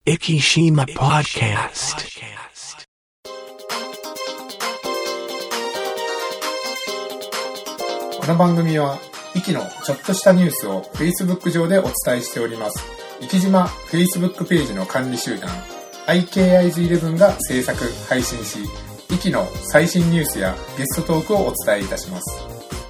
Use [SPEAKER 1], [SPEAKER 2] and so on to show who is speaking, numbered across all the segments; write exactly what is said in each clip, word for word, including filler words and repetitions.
[SPEAKER 1] Ikishima Podcast。
[SPEAKER 2] この番組はイキのちょっとしたニュースを Facebook 上でお伝えしております。イキジマ Facebook ページの管理集団 アイケーアイズイレブン が制作配信し、イキの最新ニュースやゲストトークをお伝えいたします。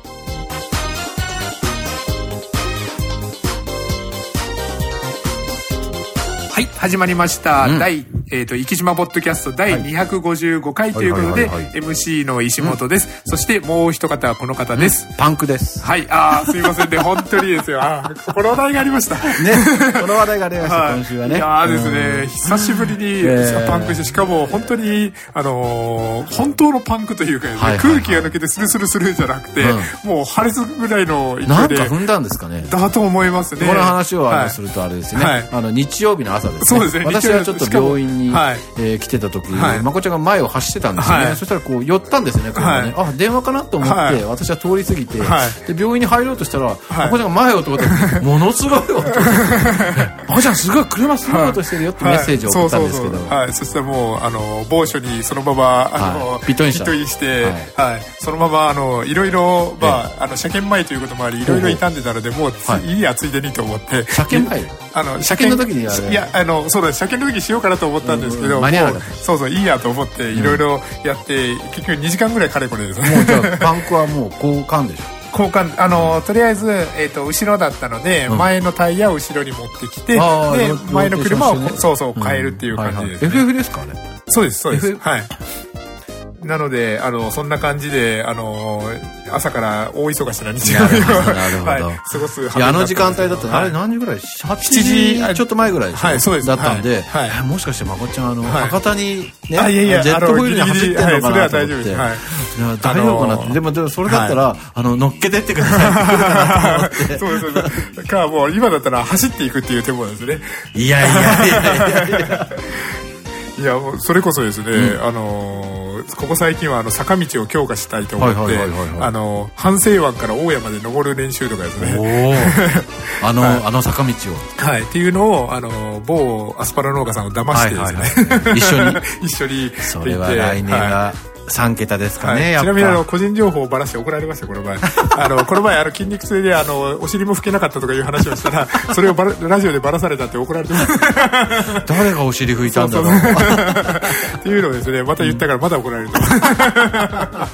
[SPEAKER 2] はい、始まりました。うん、第、えっ、ー、と、生島ポッドキャスト第にひゃくごじゅうごかいということで、エムシー の石本です。うん、そしてもう一方はこの方です。
[SPEAKER 3] うん、パンクです。
[SPEAKER 2] はい、あー、すいませんね、本当にですよ。あー、この話題がありました。ね、
[SPEAKER 3] この話題がありました、はい、今週はね。
[SPEAKER 2] いやーですね、久しぶりにパンクして、しかも本当に、あのー、本当のパンクというか、ね、はいはいはい、空気が抜けてスルスルスルじゃなくて、うん、もう破裂ぐらいの勢いで。
[SPEAKER 3] なんか踏んだんですかね。
[SPEAKER 2] だと思いますね。
[SPEAKER 3] この話をあのするとあれですね、はい、あの日曜日の朝ですね。
[SPEAKER 2] そうですね。
[SPEAKER 3] 私はちょっと病院に、はい、えー、来てた時、はい、まこちゃんが前を走ってたんですよね、はい、そしたらこう寄ったんですね、車ね、はい、あ、電話かなと思って、はい、私は通り過ぎて、はい、で病院に入ろうとしたら、はい、まこちゃんが前を通ってものすごい音まこちゃんすごい車すごい音してるよってメッセージを送ったんですけど、
[SPEAKER 2] はい、そしたらもうあの某所にそのままあの、
[SPEAKER 3] はい、ピットインした、
[SPEAKER 2] ピットインして、はいはい、そのままあのいろいろ、まあ、あの車検前ということもありいろいろ傷んでたので、もう、はい、いいやついでにと思って、
[SPEAKER 3] 車検前
[SPEAKER 2] あの
[SPEAKER 3] 車検の時にや
[SPEAKER 2] る、いや、あのそうだ、車検の時しようかなと思ったんですけど、
[SPEAKER 3] 間に合わなかった。
[SPEAKER 2] そうそう、いいやと思っていろいろやって、うん、結局にじかんぐらいかれこれですね。
[SPEAKER 3] もうじゃあパンクはもう交換でしょ。
[SPEAKER 2] 交換、あの、うん、とりあえず、えーと、後ろだったので、うん、前のタイヤを後ろに持ってきて、で前の車を、ね、そうそう変えるっていう感じです、ね、
[SPEAKER 3] うん、はいはい、エフエフ ですかね。
[SPEAKER 2] そうですそうです、はい。なので、あの、そんな感じで、あの、朝から大忙しな日曜日を、はい、過ごす。
[SPEAKER 3] いや、あの時間帯だったら、はい、あれ何時ぐらい ?はちじちょっと前ぐらいでしょ、はい、そうです。だったんで、はいはい、もしかしてまこちゃん、あの、はい、博多にね、
[SPEAKER 2] あ、いやいや、
[SPEAKER 3] ジェットホイールに走ってんのかなと思って。はい、それは
[SPEAKER 2] 大丈夫です。はい。
[SPEAKER 3] 大丈夫かなって。でも、でもそれだったら、はい、あの、乗っけてってくださいって来るかなと思って。
[SPEAKER 2] そうです、そうです。か、もう今だったら走っていくっていう手もですね。
[SPEAKER 3] いやいやいやいやいや。
[SPEAKER 2] いや、もうそれこそですね、うん、あのー、ここ最近はあの坂道を強化したいと思って、あの阪西湾から大谷まで登る練習とかですね。
[SPEAKER 3] あの、はい、あの坂道を。
[SPEAKER 2] はい、っていうのをあの某アスパラ農家さんを騙してですね。はいはいはい、一緒に一緒に。
[SPEAKER 3] それは来年は。はい、さんけたですかね、はい、やっぱ。
[SPEAKER 2] ちなみにあの個人情報をばらして怒られました、この前。あのこの前あの筋肉痛であのお尻も拭けなかったとかいう話をしたら、それをバララジオでばらされたって怒られてます。
[SPEAKER 3] 誰がお尻拭いたんだろう。
[SPEAKER 2] そうそうっていうのをですね、また言ったからまだ怒られると。はい。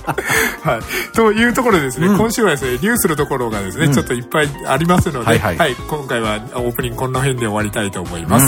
[SPEAKER 2] というところでですね、うん、今週はですね、ニュースのところがですね、うん、ちょっといっぱいありますので、はいはいはい、今回はオープニングこんな辺で終わりたいと思います。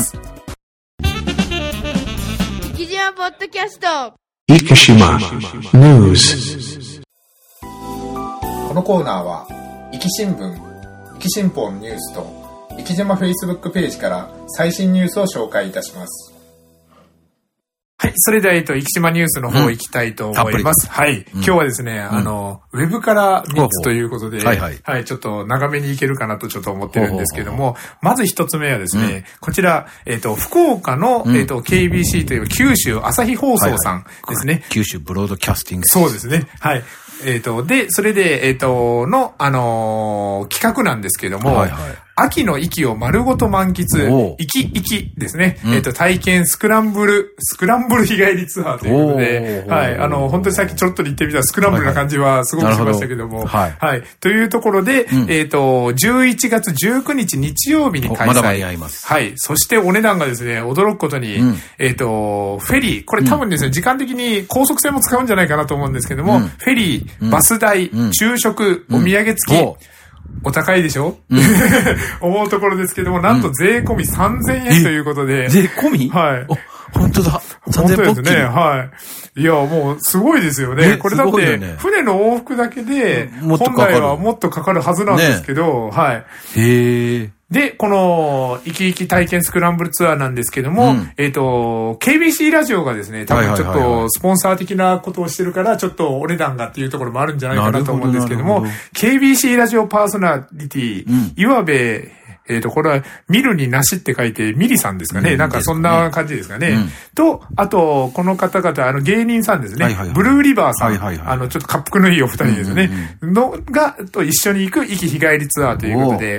[SPEAKER 4] 生島ポッドキャスト。
[SPEAKER 1] 生島ニュース。
[SPEAKER 2] このコーナーは生き新聞、生き新報ニュースと生島 Facebook ページから最新ニュースを紹介いたします。はい、それではえっと生島ニュースの方行きたいと思います。うん、はい、うん、今日はですね、あの、うん、ウェブからみっつということで、はいはい、はい、ちょっと長めにいけるかなとちょっと思ってるんですけども、まず一つ目はですね、うん、こちらえっと福岡の、うん、えっと ケービーシー という九州朝日放送さんですね。はいはい、
[SPEAKER 3] 九州ブロードキャスティング。
[SPEAKER 2] そうですね。はい。えっと、で、それで、えっと、の、あのー、企画なんですけども、はいはい、秋の息を丸ごと満喫、息息ですね。うん、えっと、体験スクランブル、スクランブル日帰りツアーということで、はい。あの、本当にさっきちょっと言ってみたスクランブルな感じはすごくしましたけども、はい、はい。はい。というところで、うん、えっと、じゅういちがつじゅうくにち日曜日に開催。
[SPEAKER 3] まだ間に合います。
[SPEAKER 2] はい。そしてお値段がですね、驚くことに、うん、えっと、フェリー、これ多分ですね、うん、時間的に高速船も使うんじゃないかなと思うんですけども、うん、フェリー、バス代、うん、昼食、お土産付き、うん、お高いでしょ、うん、思うところですけども、なんと税込みさんぜんえんということで。
[SPEAKER 3] 税込み？
[SPEAKER 2] はい。
[SPEAKER 3] 本当だ。
[SPEAKER 2] 本当ですね。はい。いや、もう、すごいですよね。これだって、ね、船の往復だけで、本来はもっとかかるはずなんですけど、ね、はい。
[SPEAKER 3] へー。
[SPEAKER 2] で、この、生き生き体験スクランブルツアーなんですけども、うん、えっと、ケービーシー ラジオがですね、多分ちょっと、スポンサー的なことをしてるから、ちょっとお値段がっていうところもあるんじゃないかなと思うんですけども、ケービーシー ラジオパーソナリティ、うん、岩部、えっと、これは、見るになしって書いて、ミリさんですかね。うん、なんかそんな感じですかね。うん、と、あと、この方々、あの、芸人さんですね。はいはいはい、ブルーリバーさん、はいはいはい。あの、ちょっと滑覆のいいお二人ですよね。うんうんうん、の、が、と一緒に行く行き日帰りツアーということで、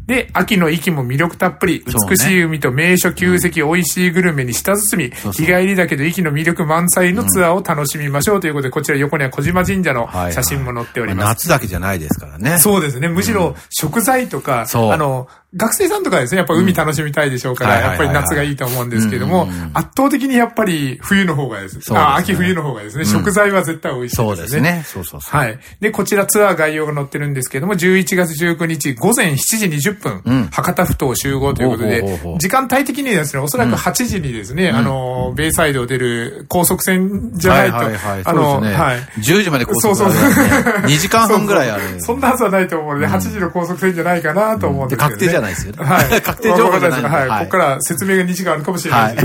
[SPEAKER 2] で、秋の息も魅力たっぷり、美しい海と名所旧跡、美味しいグルメに舌包み、日帰りだけど息の魅力満載のツアーを楽しみましょうということで、こちら横には小島神社の写真も載っております。
[SPEAKER 3] 夏だけじゃないですからね。
[SPEAKER 2] そうですね。むしろ食材とか、あの、学生さんとかですね、やっぱ海楽しみたいでしょうから、やっぱり夏がいいと思うんですけども、圧倒的にやっぱり冬の方がですね、あ、秋冬の方がですね、食材は絶対美味しいですね。そうですね。そうそうそう。はい。で、こちらツアー概要が載ってるんですけども、じゅういちがつじゅうくにち午前しちじにじゅっぷん、博多ふ頭集合ということで、時間帯的にですね、おそらくはちじにですね、あの、ベイサイドを出る高速船じゃないと、あの、はい。
[SPEAKER 3] じゅうじまで高速船ある。にじかんはんぐらいある。
[SPEAKER 2] そんなはずはないと思うので、はちじの高速船じゃないかなと思うんですけど。
[SPEAKER 3] 確定じゃないですよね。
[SPEAKER 2] はい。
[SPEAKER 3] 確定情報じゃないです。
[SPEAKER 2] はい。ここから説明がにじかんあるかもしれないです。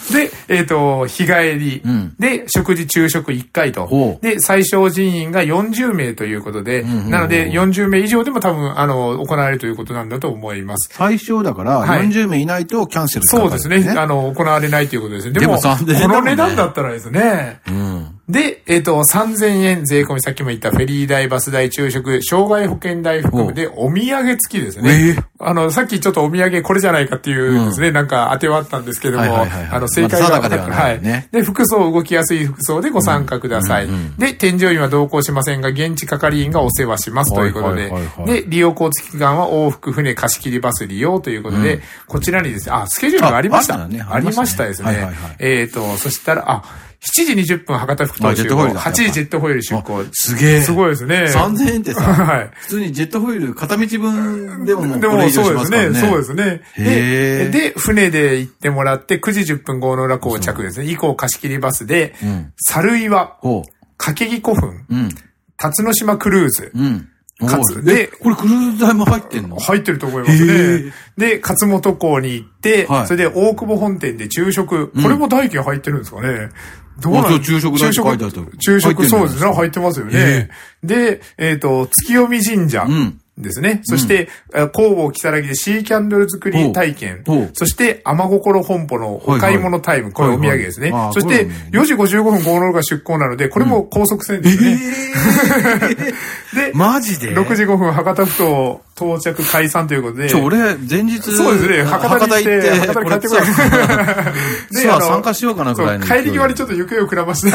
[SPEAKER 2] で、えっと、日帰り。で、食事昼食いっかいと。で、最小人員がよんじゅうめいということで、なのでよんじゅうめい以上でも多分、あの、行われるということなんだと思います。
[SPEAKER 3] 最小だから、よんじゅうめいいないとキャンセル
[SPEAKER 2] そうですね。あの、行われないということですね。でも、この値段だったらですね。で、えっと、さんぜんえん税込み、さっきも言ったフェリー代、バス代、昼食、障害保険代含むで、お土産付きですね。あの、さっきちょっとお土産これじゃないかっていうですね、なんか当てはあったんですけども、あの、正解が分かった。はい。で、服装、動きやすい服装でご参加ください。で、添乗員は同行しませんが、現地係員がお世話しますということで、で、利用交通機関は往復船貸し切りバス利用ということで、こちらにですね、あ、スケジュールがありました。ありましたですね。えっと、そしたら、あ、しちじにじゅっぷん博多ふ頭集合。はちじジェットホイール出港。
[SPEAKER 3] すげえ。
[SPEAKER 2] すごいですね。
[SPEAKER 3] さんぜんえんってさ、はい、普通にジェットホイール片道分でももうこれ以上しますからね。
[SPEAKER 2] そうですね。そうですね。で、で、船で行ってもらってくじじゅっぷん郷ノ浦港着ですね。以降貸し切りバスで、猿岩、掛木古墳、辰野島クルーズ、かつ、
[SPEAKER 3] で、これクルーズ代も入ってんの？
[SPEAKER 2] 入ってると思いますね。で、勝本港に行って、それで大久保本店で昼食、これも代金入ってるんですかね。
[SPEAKER 3] どうなんですか？昼食代って書いてあった。
[SPEAKER 2] 昼食、そうですね。入ってますよね。で、えっと、月読神社。ですね。そして、工房木更木でシーキャンドル作り体験。そして、天心本舗のお買い物タイム。これお土産ですね。そして、よじごじゅうごふん郷ノ浦出港なので、これも高速船ですね。で、
[SPEAKER 3] マジで ?ろ
[SPEAKER 2] くじごふん博多ふ頭到着解散ということで。
[SPEAKER 3] ちょ、俺、前日。
[SPEAKER 2] そうですね。博多に行って、博多に帰ってこない。
[SPEAKER 3] で、あの、参加しようかなぐらいの。
[SPEAKER 2] 帰り際にちょっと行方をくらまして。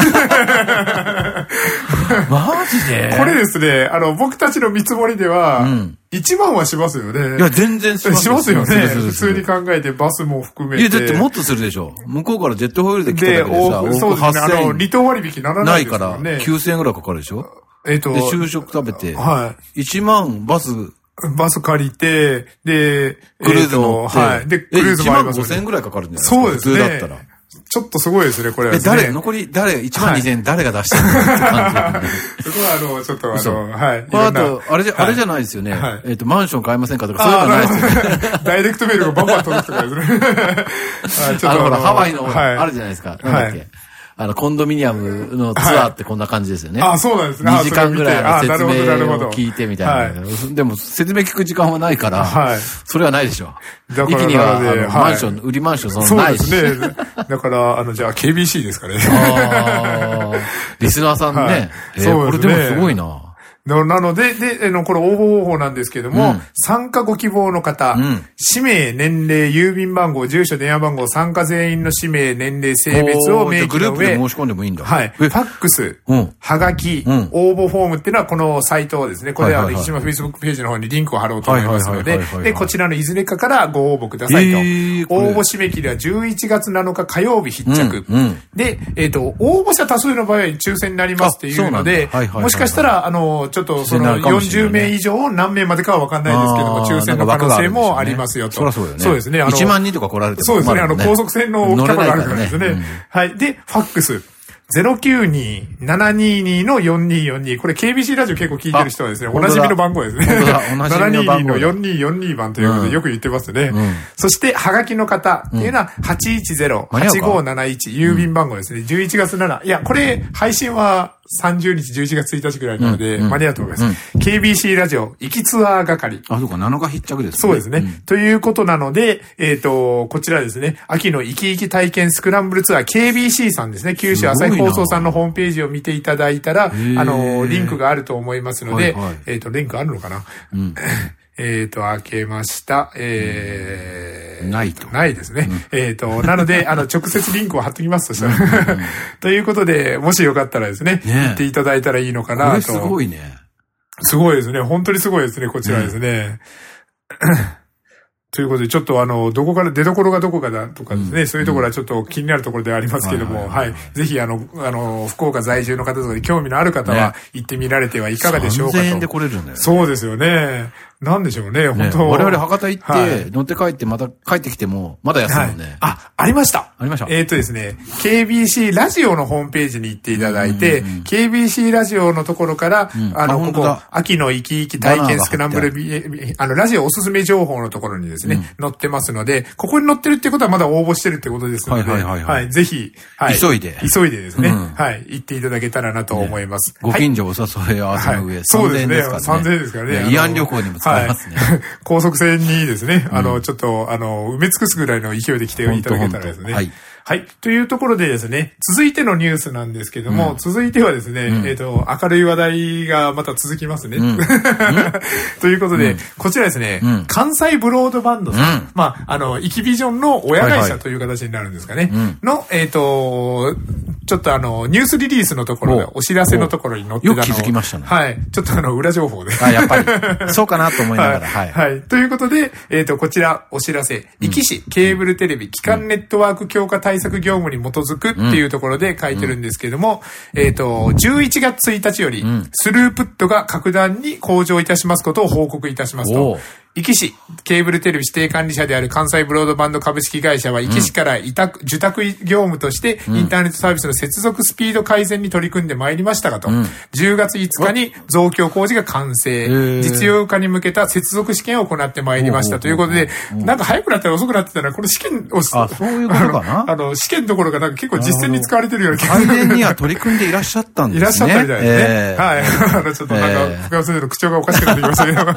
[SPEAKER 3] マジで
[SPEAKER 2] これですね、あの、僕たちの見積もりでは、いちまんはしますよね。
[SPEAKER 3] いや、全然します。
[SPEAKER 2] しますよね。普通に考えて、バスも含めて。
[SPEAKER 3] いや、だってもっとするでしょ。向こうからジェットホイールで来てたけどさ、
[SPEAKER 2] そうですね。あの、離島割引ならないですよね。
[SPEAKER 3] ないから、きゅうせんえんぐらいかかるでしょ。
[SPEAKER 2] えっと。
[SPEAKER 3] で、昼食食べて、
[SPEAKER 2] はい。
[SPEAKER 3] いちまんバス、
[SPEAKER 2] バス借りて、で、
[SPEAKER 3] クルーズ乗って、
[SPEAKER 2] はい。で、クルーズもあります
[SPEAKER 3] いちまんごせんえんぐらいかかるんじゃないですか。
[SPEAKER 2] そうですね。
[SPEAKER 3] 普通だったら。
[SPEAKER 2] ちょっとすごいですね、これは。
[SPEAKER 3] え、誰、残り、誰、いちまんにせんえん誰が出してるのって感
[SPEAKER 2] じ。そこは、あの、ちょっと、あの、はい。
[SPEAKER 3] あと、あれじゃ、あれじゃないですよね。えっと、マンション買いませんかとか、そういうのはないですよね。
[SPEAKER 2] ダイレクトメールがバンバン届くとかですね。
[SPEAKER 3] あの、ほら、ハワイの、あるじゃないですか。なんだっけ。あの、コンドミニアムのツアーってこんな感じですよね。
[SPEAKER 2] あ、そうなんですね。
[SPEAKER 3] にじかんぐらいの説明を聞いてみたいな。でも、説明聞く時間はないから、それはないでしょ。駅には、マンション、売りマンションそんなないし。
[SPEAKER 2] そうですね。だから、あの、じゃあ ケービーシー ですかね。
[SPEAKER 3] ああ、リスナーさんね。そうですね。これでもすごいな。
[SPEAKER 2] なので、で、の、これ応募方法なんですけども、うん、参加ご希望の方、うん、氏名、年齢、郵便番号、住所、電話番号、参加全員の氏名、年齢、性別を明記の上、
[SPEAKER 3] グループで申し込んでもいいんだ。
[SPEAKER 2] はい。ファックス、うん、はがき、うん、応募フォームっていうのはこのサイトをですね、これは生島 Facebook ページの方にリンクを貼ろうと思いますので、で、こちらのいずれかからご応募くださいと。応募締め切りはじゅういちがつなのか火曜日必着。うんうん、で、えっと、応募者多数の場合は抽選になりますっていうので、もしかしたら、あの、ちょっとその、よんじゅうめい以上何名までかは分かんないですけども、抽選の可能性もありますよと。
[SPEAKER 3] そりゃそうよね。
[SPEAKER 2] そうですね。
[SPEAKER 3] いちまんにんとか来られても
[SPEAKER 2] そうですね。あの、高速船のキャパがあるからですね。はい。で、ファックス。ゼロきゅうにーななにーにーのよんにーよんにー。これ ケービーシー ラジオ結構聞いてる人はですね、おなじみの番号ですね。ななにーにーのよんにーよんにー番ということでよく言ってますね。そして、はがきの方っていうのははちいちゼロ はちごなないち郵便番号ですね。じゅういちがつなな。いや、これ配信はさんじゅうにち、じゅういちがつついたちくらいなので、間に合うと思います。ケービーシー ラジオ、行きツアー係。
[SPEAKER 3] あ、そうか、なのか必着ですね。
[SPEAKER 2] そうですね。ということなので、えっと、こちらですね、秋の生き生き体験スクランブルツアー、ケービーシー さんですね、九州朝日放送さんのホームページを見ていただいたら、あの、リンクがあると思いますので、えっと、リンクあるのかなえっと、開けました。えー、
[SPEAKER 3] ないと。
[SPEAKER 2] ないですね。うん、えっと、なので、あの、直接リンクを貼っときますとしたら。ということで、もしよかったらですね、ね言っていただいたらいいのかなと。これ
[SPEAKER 3] すごいね。
[SPEAKER 2] すごいですね。本当にすごいですね、こちらですね。ねということで、ちょっとあの、どこから、出所がどこかだとかですね、うん、そういうところはちょっと気になるところではありますけども、はい。ぜひあの、あの、福岡在住の方とかで興味のある方は行ってみられてはいかがでしょうかと。
[SPEAKER 3] さんぜんえんで来れるんだよね。
[SPEAKER 2] そうですよね。なんでしょうね、本当、
[SPEAKER 3] ね、我々博多行って、はい、乗って帰ってまた帰ってきても、まだ安いもんね、はい。
[SPEAKER 2] あ、ありました。
[SPEAKER 3] ありました。
[SPEAKER 2] えっとですね、ケービーシー ラジオのホームページに行っていただいて、うんうんうん、ケービーシー ラジオのところから、うん、あの、あここ、秋の生き生き体験スクランブルビ、あの、ラジオおすすめ情報のところにですね、うん、載ってますので、ここに載ってるってことはまだ応募してるってことですので、はいはいはいはい、はい、ぜひ、はい、
[SPEAKER 3] 急いで。
[SPEAKER 2] 急いでですね、うん、はい、行っていただけたらなと思います。
[SPEAKER 3] ね、ご近所お誘い合わせの上、はい、
[SPEAKER 2] そうですね、さんぜんえんですからね。
[SPEAKER 3] 慰安旅行にも使えますね。はい
[SPEAKER 2] 高速船にですね、あの、うん、ちょっと、あの、埋め尽くすぐらいの勢いで来ていただけたらですね。はい。はい。というところでですね、続いてのニュースなんですけども、うん、続いてはですね、うん、えっと、明るい話題がまた続きますね。うん、ということで、うん、こちらですね、うん、関西ブロードバンドさん、うん、まあ、あの、イキビジョンの親会社という形になるんですかね、はいはい、の、えっと、ちょっとあの、ニュースリリースのところで、お知らせのところに載ってたの。
[SPEAKER 3] よく気づきましたね。
[SPEAKER 2] はい。ちょっとあの、裏情報で。
[SPEAKER 3] あ、やっぱり。そうかなと思いながら。はい。
[SPEAKER 2] はい。はい、ということで、えっと、こちら、お知らせ。壱岐市ケーブルテレビ基幹ネットワーク強化対策業務に基づくっていうところで書いてるんですけれども、うん、えっと、じゅういちがつついたちより、スループットが格段に向上いたしますことを報告いたしますと。壱岐市ケーブルテレビ指定管理者である関西ブロードバンド株式会社は壱岐市から委託、受託業務としてインターネットサービスの接続スピード改善に取り組んでまいりましたがと、うん、じゅうがついつかに増強工事が完成、実用化に向けた接続試験を行ってまいりましたということで、なんか早くなったら遅くなってたらこれ試験を
[SPEAKER 3] あ、そういうことかな
[SPEAKER 2] あの、試験どころがなんか結構実践に使われてるような気が
[SPEAKER 3] 改善には取り組んでいらっしゃったんですね。
[SPEAKER 2] いらっしゃったみたいですね。えー、はい。あの、ちょっとなんか、深尾先生の口調がおかしくなってきましたけど、はい。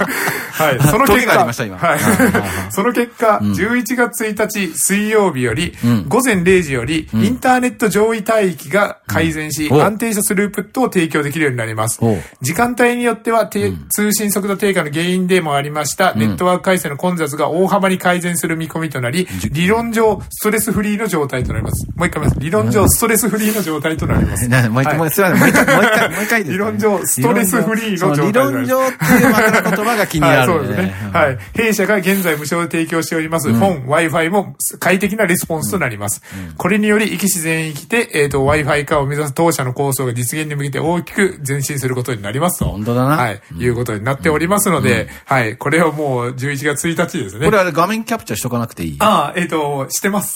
[SPEAKER 2] その結果、はい。その結果、うん、じゅういちがつついたち水曜日より、うん、ごぜんれいじより、うん、インターネット上位帯域が改善し、うん、安定したスループットを提供できるようになります。時間帯によっては、うん、通信速度低下の原因でもありました、うん、ネットワーク回線の混雑が大幅に改善する見込みとなり、うん、理論上ストレスフリーの状態となります。もう一回言います。理論上ストレスフリーの状態となります。
[SPEAKER 3] もう一回、もう一回、もう一回、もう一回です。
[SPEAKER 2] 理論上ストレスフリーの状態となります。
[SPEAKER 3] 理論上っていう言葉が気になる、ね。
[SPEAKER 2] はい、そうですね。はい。弊社が現在無償で提供しております、うん、フォン、Wi-Fi も快適なレスポンスとなります。うん、これにより、壱岐市全域で、えっと、Wi-Fi 化を目指す当社の構想が実現に向けて大きく前進することになりますと。
[SPEAKER 3] 本当だな。
[SPEAKER 2] はい。うん、いうことになっておりますので、うん、はい。これをもうじゅういちがつついたちですね。
[SPEAKER 3] これあれ画面キャプチャーしとかなくていい？
[SPEAKER 2] ああ、えっと、してます。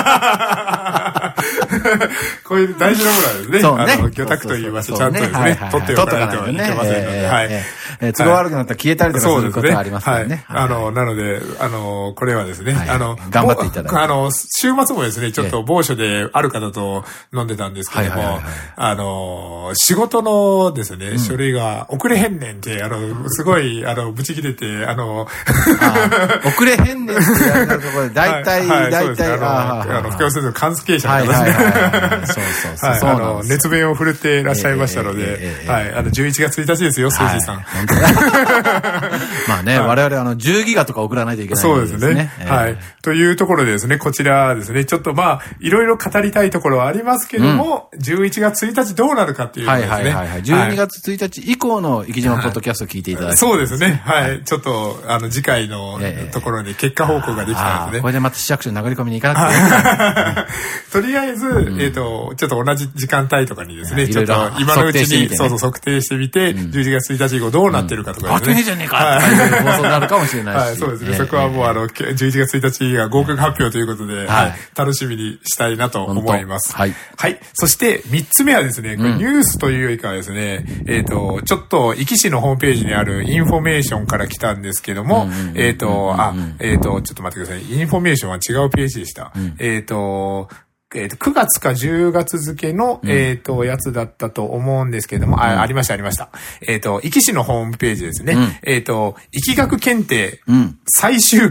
[SPEAKER 2] こういう大事なものはですね。そうね。あの、魚拓と言いまして、ちゃんとですね、取っておかないといけませんので。はい。
[SPEAKER 3] えー、都合悪くなったら消えたりとかすることがありますからね。
[SPEAKER 2] はい。あの、なので、あの、これはですね、
[SPEAKER 3] はい、
[SPEAKER 2] あの、
[SPEAKER 3] 頑張っていただいて。
[SPEAKER 2] あの、週末もですね、ちょっと某所である方と飲んでたんですけども、あの、仕事のですね、うん、書類が遅れへんねんって、あの、すごい、あの、ブチ切れて、あの、
[SPEAKER 3] あ遅れへんねんって言われたところで、大体、大体、
[SPEAKER 2] あの、深尾先生の関係者の方ですね。そうそうそう。はい、あの、熱弁を振るっていらっしゃいましたので、はい、あの、じゅういちがつついたちですよ、誠治さん。
[SPEAKER 3] まあね、我々あの、じゅうギガとか送らないといけない
[SPEAKER 2] そうですね。はい。というところでですね、こちらですね、ちょっとまあ、いろいろ語りたいところはありますけども、じゅういちがつついたちどうなるかっていうですね。
[SPEAKER 3] はいはいはい。じゅうにがつついたち以降の生島ポッドキャストを聞いていただいて。
[SPEAKER 2] そうですね。はい。ちょっと、あの、次回のところに結果報告ができたのでね。
[SPEAKER 3] これでまた市役所に殴り込みに行かなくていいかな。
[SPEAKER 2] とりあえず、えっと、ちょっと同じ時間帯とかにですね、ちょっと今のうちに、そうそう、測定してみて、じゅういちがつついたち以降どうなってるかとか
[SPEAKER 3] ですね。あ、じゃねえかっていう放送になるかもしれないし。
[SPEAKER 2] はい、そうですね。そこはもうあの、じゅういちがつついたちが合格発表ということで、はい、楽しみにしたいなと思います。はい。はい。そしてみっつめはですね、これニュースというよりかはですね、えっと、ちょっと、壱岐市のホームページにあるインフォメーションから来たんですけども、えっと、あ、えっと、ちょっと待ってください。インフォメーションは違うページでした。えっと、えっと、くがつかじゅうがつ付の、うん、えっと、やつだったと思うんですけれども、あ、うん、ありました、ありました。えっと、壱岐市のホームページですね。うん、えっと、壱岐学検定、最終回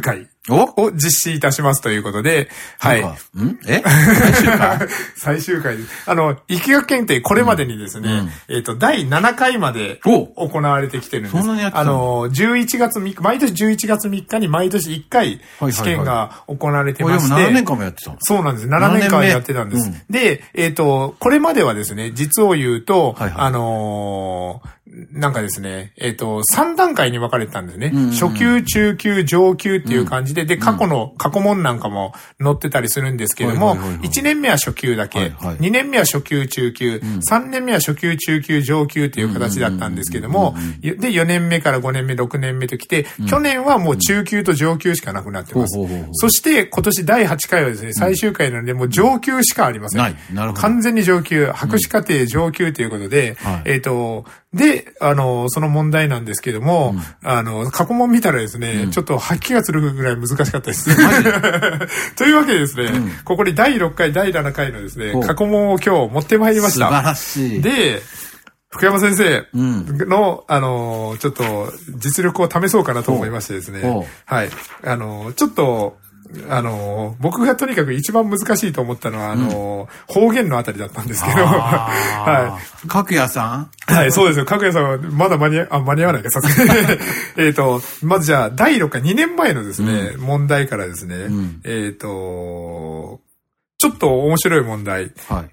[SPEAKER 2] を実施いたしますということで、はい。
[SPEAKER 3] んえ最終回
[SPEAKER 2] 最終回です。あの、力学検定これまでにですね、うんうん、えっと、だいななかいまで行われてきてるんです。
[SPEAKER 3] そんなにやってた
[SPEAKER 2] あの、じゅういちがつみっか、毎年じゅういちがつみっかに毎年いっかい試験が行われてまして。
[SPEAKER 3] はいはいはい、ななねんかんもやってたの？
[SPEAKER 2] そうなんです。ななねんかんやってたんです。うん、で、えっと、これまではですね、実を言うと、はいはい、あのー、なんかですね、えっと、さんだんかいに分かれてたんですね。うんうんうん、初級、中級、上級っていう感じで、うん、で、過去の、過去問なんかも載ってたりするんですけども、はいはいはいはい、いちねんめは初級だけ、はいはい、にねんめは初級、中級、うん、さんねんめは初級、中級、上級っていう形だったんですけども、で、よねんめからごねんめ、ろくねんめと来て、うん、去年はもう中級と上級しかなくなってます。うん、そして、今年だいはちかいはですね、最終回なので、もう上級しかありません。ない。なるほど。完全に上級、博士課程上級ということで、うんはい、えっと、で、あの、その問題なんですけども、うん、あの、過去問見たらですね、うん、ちょっと吐き気がするぐらい難しかったです。というわけでですね、うん、ここにだいろっかい、だいななかいのですね、過去問を今日持ってまいりました。
[SPEAKER 3] 素晴らしい。
[SPEAKER 2] で、福山先生の、うん、あの、ちょっと実力を試そうかなと思いましてですね、はい。あの、ちょっと、あの、僕がとにかく一番難しいと思ったのは、あの、うん、方言のあたりだったんですけど、はい。
[SPEAKER 3] かくやさん
[SPEAKER 2] はい、そうですよ。かくやさんはまだ間に合、あ、間に合わないか、さすがに。えっと、まずじゃあ、だいろっかい、にねんまえのですね、うん、問題からですね、うん、えっと、ちょっと面白い問題。はい。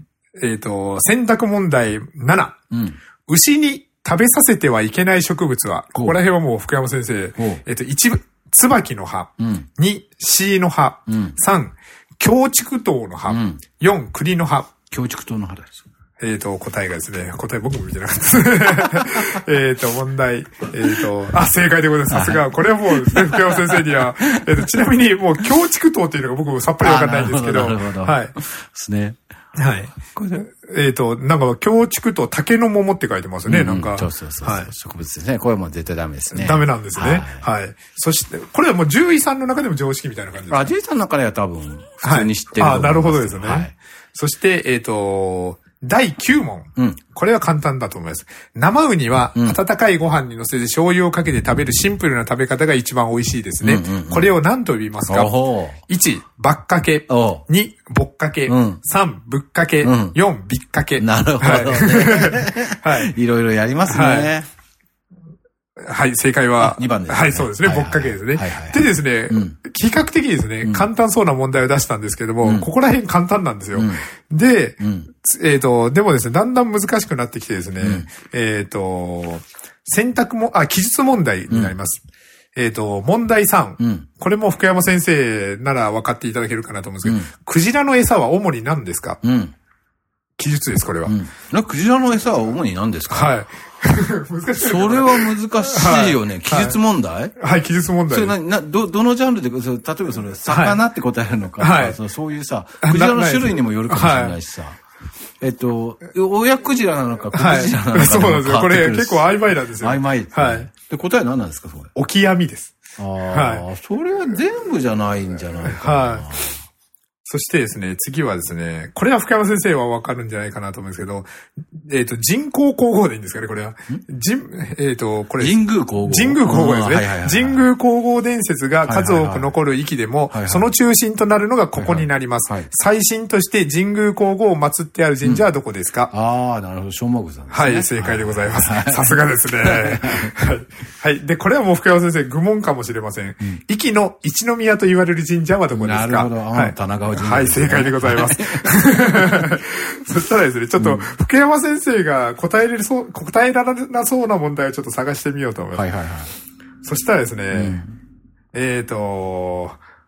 [SPEAKER 2] えっと、選択問題なな。うん、牛に食べさせてはいけない植物は、ここら辺はもう福山先生、えっと、一部、椿の葉。うん、に、シイの葉。うん、さん、京竹桃の葉。うん、よん、栗の葉。
[SPEAKER 3] 京竹桃の葉です。
[SPEAKER 2] えっと、答えがですね、答え僕も見てなかったです。えっと、問題。えっと、あ、正解でございます。さすが。これはもう、福山先生には、えっと、ちなみにもう京竹桃っていうのが僕もさっぱりわかんないんですけど。
[SPEAKER 3] なるほど。
[SPEAKER 2] はい。
[SPEAKER 3] ですね。
[SPEAKER 2] はい。これえっと、なんか、京竹と竹の桃って書いてますね、うん、なんか。
[SPEAKER 3] そうそうそう。はい。植物ですね。これはもう絶対ダメですね。
[SPEAKER 2] ダメなんですね。はい。はい、そして、これはもう獣医さんの中でも常識みたいな感じですか？
[SPEAKER 3] あ、獣医さんの中では多分、普通に知ってる、はい。
[SPEAKER 2] あ、なるほどですね。はい。そして、えっと、だいきゅうもん。うん。これは簡単だと思います。生ウニは、温かいご飯に乗せて醤油をかけて食べるシンプルな食べ方が一番美味しいですね。うんうんうん、これを何と呼びますか？ いち、ばっかけ。に、ぼっかけ。うん、さん、ぶっかけ。うん、よん、びっかけ。
[SPEAKER 3] なるほどね。はい。いろいろやりますね。はい
[SPEAKER 2] はい、正解は。
[SPEAKER 3] にばんです、ね。
[SPEAKER 2] はい、そうですね。ぼっかけですね。はいはいはい、でですね、うん、比較的ですね、簡単そうな問題を出したんですけども、うん、ここら辺簡単なんですよ。うん、で、うん、えっと、でもですね、だんだん難しくなってきてですね、うん、えっと、選択も、あ、記述問題になります。うん、えっと、問題さん、うん。これも福山先生なら分かっていただけるかなと思うんですけど、うん、クジラの餌は主に何ですか？うん。記述です、これは。うん、
[SPEAKER 3] クジラの餌は主に何ですか？
[SPEAKER 2] はい。難しい。
[SPEAKER 3] それは難しいよね。はい、記述問題、
[SPEAKER 2] はい、はい、記述問題。
[SPEAKER 3] それな、な、ど、どのジャンルで、例えばそれ、魚って答えるのか、はい、そういうさ、クジラの種類にもよるかもしれないしさ。えっと、親クジラなのか、子クジラなのか、はい。
[SPEAKER 2] そうなんですよ。これ結構曖昧なんですよ。
[SPEAKER 3] 曖昧です、ね。はい。で、答えは何なんですか、それ。
[SPEAKER 2] オキアミです。
[SPEAKER 3] ああ、はい。それは全部じゃないんじゃないかな。はい。
[SPEAKER 2] そしてですね、次はですね、これは福山先生はわかるんじゃないかなと思うんですけど、えっと、人工皇后でいいんですかね、これは。人、えっと、これ。
[SPEAKER 3] 神宮皇后。
[SPEAKER 2] 神宮皇后ですね。はいはいはい、神宮皇后伝説が数多く残る域でも、はいはいはい、その中心となるのがここになります。はいはい、最新として神宮皇后を祀ってある神社はどこですか？
[SPEAKER 3] うん、ああ、なるほど。正木さんですね。
[SPEAKER 2] はい、正解でございます。さすがですね。はい。はい。で、これはもう福山先生、愚問かもしれません。うん、壱岐の一宮と言われる神社はどこですか？
[SPEAKER 3] なるほど。はい。棚川神社。
[SPEAKER 2] はい、正解でございます。ございます。そしたらですね、ちょっと、福山先生が答えれるそう、答えられなそうな問題をちょっと探してみようと思います。はいはいはい。そしたらですね、うん、えーと、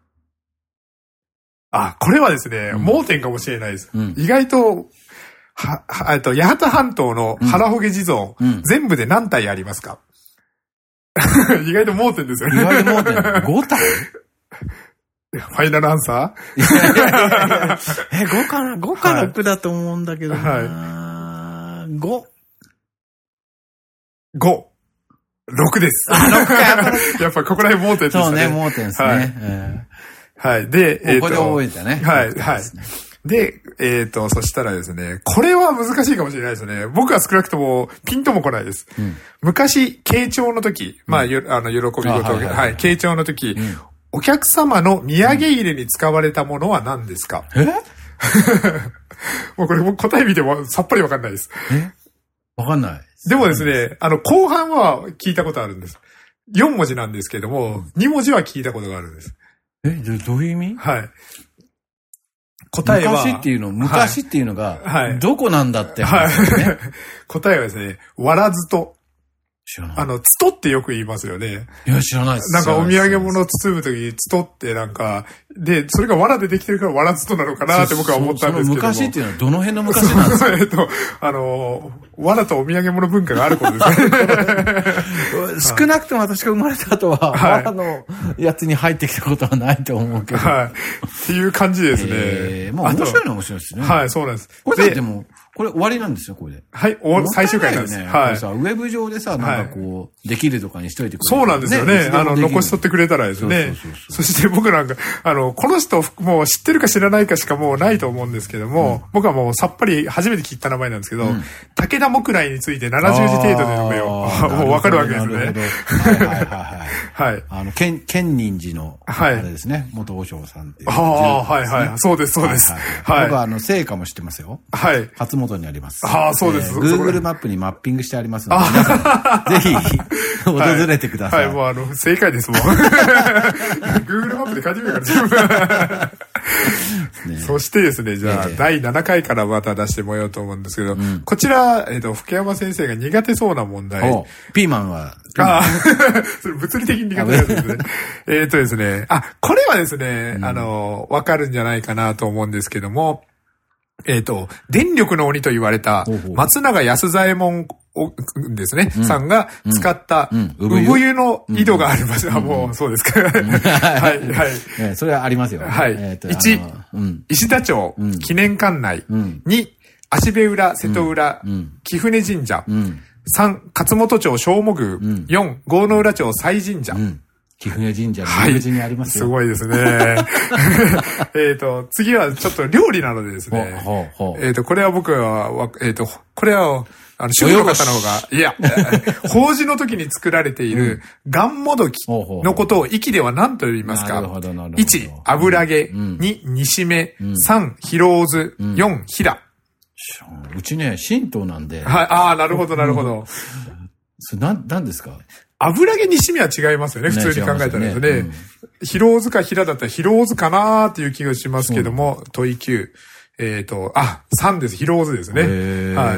[SPEAKER 2] あ、これはですね、うん、盲点かもしれないです。うん、意外と、は、は、えっと、八幡半島の腹ホゲ地蔵、うん、全部で何体ありますか？意外と盲点ですよね。
[SPEAKER 3] 意外と盲点。ご体？
[SPEAKER 2] ファイナルアンサー
[SPEAKER 3] え、ごかな、ごかろくだと思うんだけどな、はい、ご。
[SPEAKER 2] ご。ろくです。
[SPEAKER 3] あ、ろくか、やっぱり。
[SPEAKER 2] やっぱここら辺盲点ですね。
[SPEAKER 3] そうね、盲点ですね。はい。え
[SPEAKER 2] ー、はい。で、
[SPEAKER 3] えっ、ー、と。ここで覚えたね。
[SPEAKER 2] はい、はい。で、えっ、ー、と、そしたらですね、これは難しいかもしれないですね。僕は少なくともピンとも来ないです。うん、昔、慶長の時、まあ、よ、あの、喜び事、はい、はい、慶長の時、うん、 お客様の土産入れに使われたものは何ですか？
[SPEAKER 3] え
[SPEAKER 2] もうこれもう答え見てもさっぱりわかんないです。
[SPEAKER 3] えわかんない。
[SPEAKER 2] でもですね、あの、後半は聞いたことあるんです。よん文字なんですけども、うん、に文字は聞いたことがあるんです。
[SPEAKER 3] え、どういう意味？
[SPEAKER 2] はい。答えは。
[SPEAKER 3] 昔っていうの、昔っていうのが、
[SPEAKER 2] はい、
[SPEAKER 3] どこなんだって、ね。
[SPEAKER 2] はい。答えはですね、わらずと。
[SPEAKER 3] 知らない。
[SPEAKER 2] あの、つとってよく言いますよね。
[SPEAKER 3] いや、知らないです。
[SPEAKER 2] なんかお土産物を包むときに、つとってなんか、で、それが藁でできてるからわらずとなのかなって僕は思ったんですけども。その
[SPEAKER 3] 昔っていうのはどの辺の昔なんですか？
[SPEAKER 2] えっと、あの、藁とお土産物文化があることです
[SPEAKER 3] ね。少なくとも私が生まれた後は、はい、藁のやつに入ってきたことはないと思うけど。
[SPEAKER 2] はい。っていう感じですね。
[SPEAKER 3] えー、もう面白いのは面白いですね。
[SPEAKER 2] はい、そうなんです。
[SPEAKER 3] これでも、これ終わりなんですよ、これで。
[SPEAKER 2] はい、お最終回なんです。
[SPEAKER 3] ね、
[SPEAKER 2] はい。
[SPEAKER 3] さ、ウェブ上でさ、なんかこう、できるとかにしといてくれる。
[SPEAKER 2] そうなんですよね。あの、残しとってくれたらですね。そして僕なんか、あの、この人、もう知ってるか知らないかしかもうないと思うんですけども、僕はもうさっぱり初めて聞いた名前なんですけど、武田木来についてななじゅう字程度で読めよ。もうわかるわけですね。
[SPEAKER 3] はいはいはい。はい。あの、建、建仁寺の、あれですね、元和尚さんっていう。
[SPEAKER 2] ああ、はいはい。そうです、そうです。
[SPEAKER 3] はい。僕はあの、聖火も知ってますよ。
[SPEAKER 2] はい。
[SPEAKER 3] 初元にあります。
[SPEAKER 2] ああ、そうです。
[SPEAKER 3] Google マップにマッピングしてありますので、皆さん、ぜひ、訪れてください。
[SPEAKER 2] はい、もうあの、正解ですもん。Google マップで書いてみるからね。そしてですね、じゃあ、だいななかいからまた出してもらおうと思うんですけど、こちら、えっと、福山先生が苦手そうな問題。
[SPEAKER 3] ピーマンは、
[SPEAKER 2] ああ、それ物理的に苦手なんですね。えっとですね、あ、これはですね、あの、わかるんじゃないかなと思うんですけども、えっと、電力の鬼と言われた、松永安左衛門ですね、うん、さんが使った、産湯の井戸があります。あ、もう、そうですか。はい、はい。
[SPEAKER 3] それはありますよ。
[SPEAKER 2] はい。いち、石田町、記念館内。に、芦部浦、瀬戸浦、貴船神社。さん、勝本町、正母宮。よん、郷野浦町、西神社。
[SPEAKER 3] 貴船神社の入り口にありますよ。
[SPEAKER 2] すごいですね。えっと、次はちょっと料理なのでですね。えっと、これは僕は、えっと、これは、あの、主婦の方の方が、いや、法事の時に作られている、がんもどきのことを、息では何と呼びますか？いち、油揚げ。に、煮しめ。さん、ひろうず。よん、ひら。
[SPEAKER 3] うちね、神道なんで。
[SPEAKER 2] はい、ああ、なるほど、なるほど。
[SPEAKER 3] それ、なん、なんですか？
[SPEAKER 2] 油揚げ煮しめは違いますよね、普通に考えたらですね。ひろうずかひらだったらひろうずかなーっていう気がしますけども、問いきゅう。えっと、あ、さんです。ひろうずですね。はい。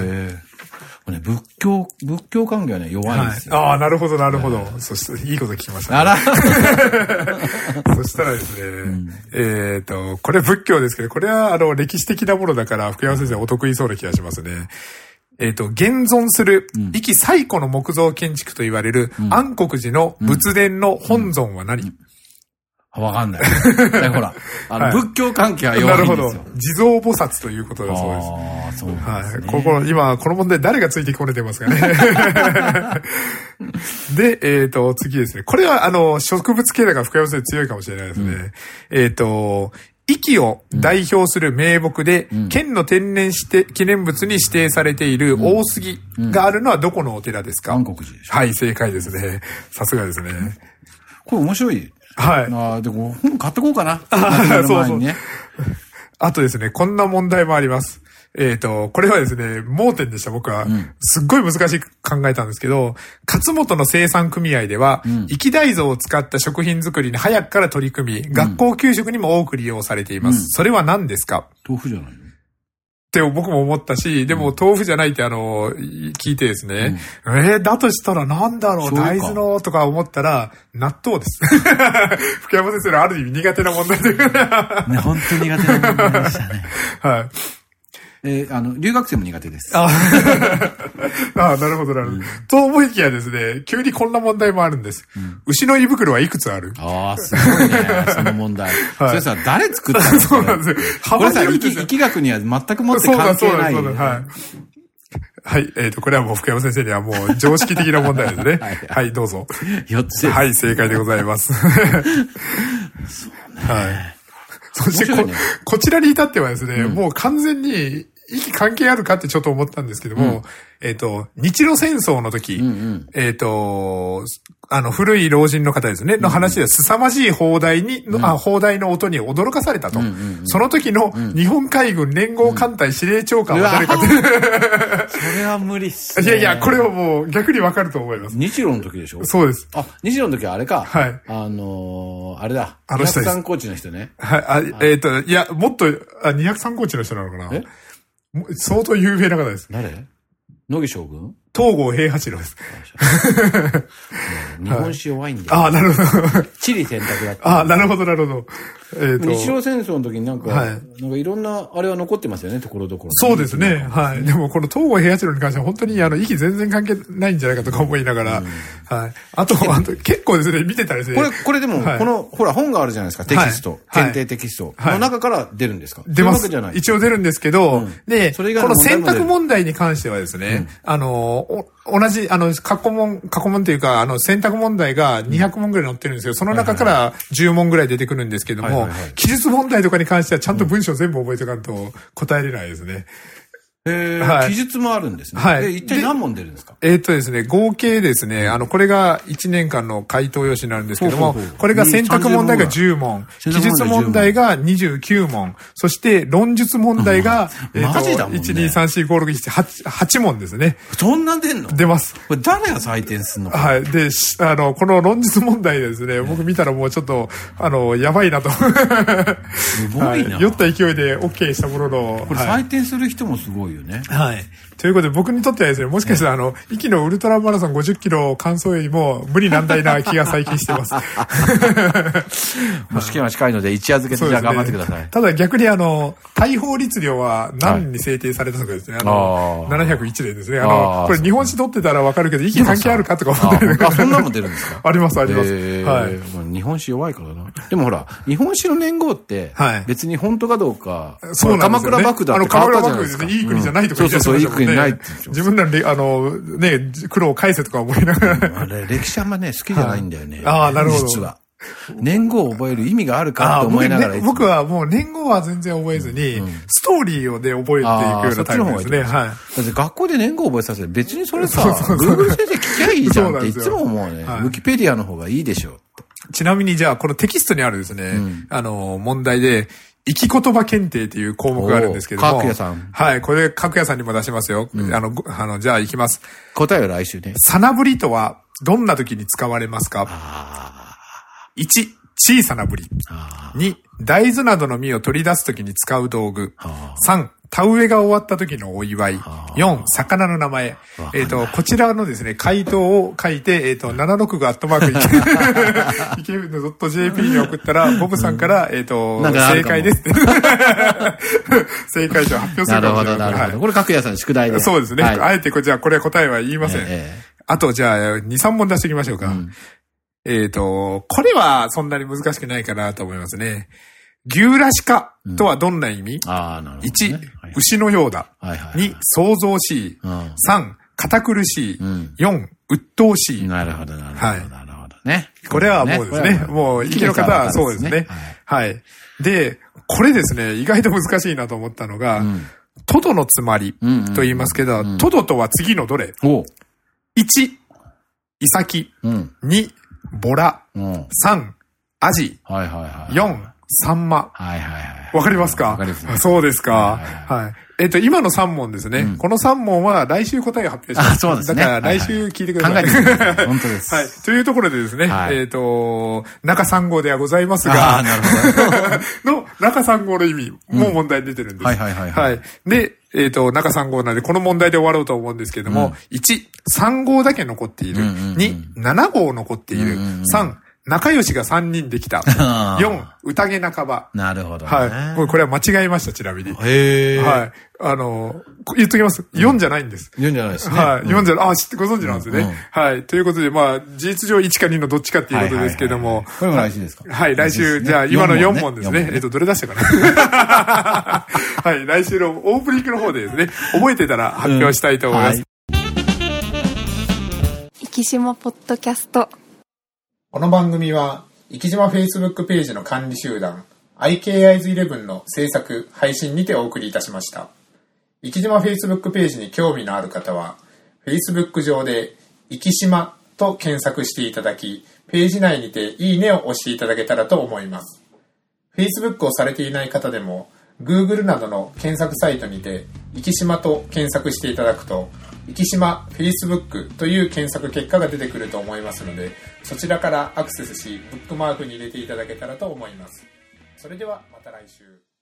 [SPEAKER 3] ね、仏教、仏教関係はね、弱いんですよ。
[SPEAKER 2] ああ、なるほど、なるほど。そして、いいこと聞きました。
[SPEAKER 3] あら
[SPEAKER 2] そしたらですね、えっと、これ仏教ですけど、これはあの、歴史的なものだから、福山先生お得意そうな気がしますね。えっと、現存する、壱岐最古の木造建築と言われる、安国寺の仏殿の本尊は何？
[SPEAKER 3] わかんない。ほら、あの、仏教関係は弱いんですよ。なるほど。
[SPEAKER 2] 地蔵菩薩ということだそうです。
[SPEAKER 3] ああ、そうですね。
[SPEAKER 2] はい。ここ、今、この問題誰がついてこれてますかね。で、えっと、次ですね。これは、あの、植物系だから福山先生強いかもしれないですね。えっと、壱岐を代表する名木で、うん、県の天然指定記念物に指定されている大杉があるのはどこのお寺ですか？
[SPEAKER 3] 安国寺でしょ。
[SPEAKER 2] はい、正解ですね。さすがですね。
[SPEAKER 3] これ面白い。
[SPEAKER 2] はい。
[SPEAKER 3] ああ、でも本買ってこうかな。
[SPEAKER 2] そうそう。あとですね、こんな問題もあります。えっと、これはですね、盲点でした、僕は。うん、すっごい難しく考えたんですけど、勝本の生産組合では、うん、生き大豆を使った食品作りに早くから取り組み、うん、学校給食にも多く利用されています。うん、それは何ですか？
[SPEAKER 3] 豆腐じゃないの？
[SPEAKER 2] って僕も思ったし、でも豆腐じゃないってあの、聞いてですね、うん、えー、だとしたらなんだろう、大豆のとか思ったら、納豆です。福山先生のある意味苦手な問題で。
[SPEAKER 3] ね、本当に苦手な問題でしたね。
[SPEAKER 2] はい。
[SPEAKER 3] えー、あの、留学生も苦手です。
[SPEAKER 2] ああ、なるほど、なるほど。と思いきやですね、急にこんな問題もあるんです。うん、牛の胃袋はいくつある？
[SPEAKER 3] ああ、すごいね、その問題。はい、それさ、誰作ったの？
[SPEAKER 2] そうなんですよ。
[SPEAKER 3] これさ、疫学には全くもって関係ない。そうだ、そうだ、はい。
[SPEAKER 2] はい。えっと、これはもう福山先生にはもう常識的な問題ですね。はい、はい、どうぞ。
[SPEAKER 3] よっつ。
[SPEAKER 2] はい、正解でございます。
[SPEAKER 3] そうね。
[SPEAKER 2] はい。そしてこ、ね、こちらに至ってはですね、うん、もう完全に、 息関係あるかってちょっと思ったんですけども、うん、えっと、日露戦争の時、うんうん、えっと、あの、古い老人の方ですね、の話で、凄まじい砲台に、うん、あ、砲台の音に驚かされたと。うんうんうん、その時の日本海軍連合艦隊司令長官は誰かって、うん。
[SPEAKER 3] それは無理っすね。
[SPEAKER 2] いやいや、これはもう逆にわかると思います。
[SPEAKER 3] 日露の時でしょ？
[SPEAKER 2] そうです。
[SPEAKER 3] あ、日露の時はあれか。
[SPEAKER 2] はい。
[SPEAKER 3] あのー、あれだ。
[SPEAKER 2] あの人です。にひゃくさん
[SPEAKER 3] コーチの人ね。
[SPEAKER 2] はい。あ、えっと、いや、もっと、あ、にひゃくさんコーチの人なのかな？え？相当有名な方です。
[SPEAKER 3] 誰？野木将軍？
[SPEAKER 2] 東郷平八郎です。
[SPEAKER 3] 日本史弱いんだよ。
[SPEAKER 2] ああ、なるほど。
[SPEAKER 3] 地理選択だった。
[SPEAKER 2] ああ、なるほど、なるほど。
[SPEAKER 3] えっと。日露戦争の時になんか、はい、なんかいろんな、あれは残ってますよね、ところどころ。
[SPEAKER 2] そうですね。はい。でも、この東郷平八郎に関しては本当に、あの、息全然関係ないんじゃないかとか思いながら、うん、はい。あと、あと結構ですね、見てたらですね。
[SPEAKER 3] これ、これでも、はい、この、ほら、本があるじゃないですか、テキスト。はい、検定テキスト。はい、の中から出るんですか？
[SPEAKER 2] 出ます。一応出るんですけど、うん、で、この選択問題に関してはですね、うん、あの、同じ、あの、過去問、過去問というか、あの、選択問題がにひゃく問ぐらい載ってるんですけど、その中からじゅう問ぐらい出てくるんですけども、記述問題とかに関してはちゃんと文章全部覚えておかんと答えれないですね。
[SPEAKER 3] えーはい、記述もあるんですね。はい。一体何問出るんですか？
[SPEAKER 2] えー、っとですね、合計ですね、あの、これがいちねんかんの回答用紙になるんですけども、ほうほうほうこれが選択問題がじゅう問、記述問題がにじゅうきゅう問、そして論述問題が、
[SPEAKER 3] うん、えー、っと、マジだもんね、
[SPEAKER 2] いち、に、さん、よん、ご、ろく、なな、はち、はち問ですね。
[SPEAKER 3] そんな出んの？
[SPEAKER 2] 出ます。
[SPEAKER 3] これ誰が採点するのか？
[SPEAKER 2] はい。で、あの、この論述問題ですね、僕見たらもうちょっと、あの、やばいなと。す
[SPEAKER 3] ごいな。はい、
[SPEAKER 2] 酔った勢いで OK したものの。
[SPEAKER 3] これ採点する人もすごいよね。
[SPEAKER 2] はい。ということで僕にとってはですね、もしかしたらあの、息のウルトラマラソンごじゅっキロ完走よりも無理難題な気が最近してます。
[SPEAKER 3] もう試験は近いので一夜漬けでじゃあ頑張ってください。
[SPEAKER 2] ただ逆にあの、大砲律令は何に制定されたのかですね。あの、ななひゃくいちねんですね。あの、これ日本史取ってたらわかるけど、息関係あるかとか思ってる。
[SPEAKER 3] あ、そんなの出るんですか？あ
[SPEAKER 2] りますあります。はい。
[SPEAKER 3] 日本史弱いからな。でもほら、日本史の年号って、別に本当かどうか、
[SPEAKER 2] そうなんですよね。
[SPEAKER 3] 鎌倉幕府だって変わったじゃないですか。
[SPEAKER 2] いい国じゃないとか言ってましたもんね。そうそうそう、いい国ないって。自分らの、あの、ね、苦労を返せとか思いながら。
[SPEAKER 3] あれ、歴史あんまね、好きじゃないんだよね。
[SPEAKER 2] ああ、なるほど。
[SPEAKER 3] 実は。年号を覚える意味があるかって思いながら。
[SPEAKER 2] 僕はもう年号は全然覚えずに、ストーリーをで覚えていくようなタイプですね。はい。
[SPEAKER 3] だって学校で年号覚えさせる。別にそれさ、Google 先生聞きゃいいじゃんっていつも思うね。ウィキペディアの方がいいでしょ。
[SPEAKER 2] ちなみにじゃあ、このテキストにあるですね、あの、問題で、生き言葉検定っていう項目があるんですけども。
[SPEAKER 3] 各屋さん。
[SPEAKER 2] はい。これ、各屋さんにも出しますよ。うん、あの、あの、じゃあ行きます。
[SPEAKER 3] 答えは来週ね。
[SPEAKER 2] さなぶりとは、どんな時に使われますか？いち、小さなぶり。に、大豆などの実を取り出す時に使う道具。さん、田植えが終わった時のお祝い。よん、魚の名前。えっと、こちらのですね、回答を書いて、えっと、ななひゃくろくじゅうアットマークいけぶの .jp に送ったら、ボブさんから、えっと、正解です。正解者を発表するかもしれない。
[SPEAKER 3] なるほど、なるほど。これ各屋さん宿題で。
[SPEAKER 2] そうですね。あえて、じゃあこれは答えは言いません。あと、じゃあ、に、さん問出していきましょうか。えっと、これはそんなに難しくないかなと思いますね。牛らしかとはどんな意味？ いち、牛のようだ。に、想像しい。さん、堅苦しい。よん、鬱陶しい。
[SPEAKER 3] なるほど、なるほど。なるほどね。
[SPEAKER 2] これはもうですね。もう、生きの方はそうですね。はい。で、これですね、意外と難しいなと思ったのが、トドのつまりと言いますけど、トドとは次のどれ？ いち、イサキ。に、ボラ。さん、アジ。よん、サンマ。
[SPEAKER 3] はいはいはい。
[SPEAKER 2] わかりますか？わかります。そうですか。はい。えっと、今のさん問ですね。このさん問は来週答えを発表します。
[SPEAKER 3] あ、そうですね。
[SPEAKER 2] だから来週聞いてください。
[SPEAKER 3] 考えてください。本当です。
[SPEAKER 2] はい。というところでですね、えっと、中さん号ではございますが、
[SPEAKER 3] あ、なるほ
[SPEAKER 2] ど。の中さん号の意味も問題出てるんです。
[SPEAKER 3] はいはいはい。
[SPEAKER 2] はい。で、えっと、中さん号なんで、この問題で終わろうと思うんですけれども、いち、さん号だけ残っている。に、なな号残っている。さん、仲良しがさんにんできた。よん、宴半ば。
[SPEAKER 3] なるほど、ね。
[SPEAKER 2] はい。これは間違えました、ちなみに。
[SPEAKER 3] へー。
[SPEAKER 2] はい。あの、言っときます。よんじゃないんです。
[SPEAKER 3] よんじゃないですね。
[SPEAKER 2] はい。よんじゃ、あ、知ってご存知なんですね。はい。ということで、まあ、事実上いちかにのどっちかっていうことですけども。
[SPEAKER 3] これも来週ですか？
[SPEAKER 2] はい、来週、じゃあ今のよん問ですね。えっと、どれ出したかな？はい、来週のオープニングの方でですね、覚えてたら発表したいと思います。
[SPEAKER 5] 生き島ポッドキャスト。
[SPEAKER 2] この番組は、生き島 Facebook ページの管理集団、アイケーアイズイレブン の制作、配信にてお送りいたしました。 生島 Facebook ページに興味のある方は、Facebook 上で生島と検索していただき、ページ内にていいねを押していただけたらと思います。Facebook をされていない方でも、Google などの検索サイトにて、生島と検索していただくと、生島 Facebook という検索結果が出てくると思いますので、そちらからアクセスし、ブックマークに入れていただけたらと思います。それではまた来週。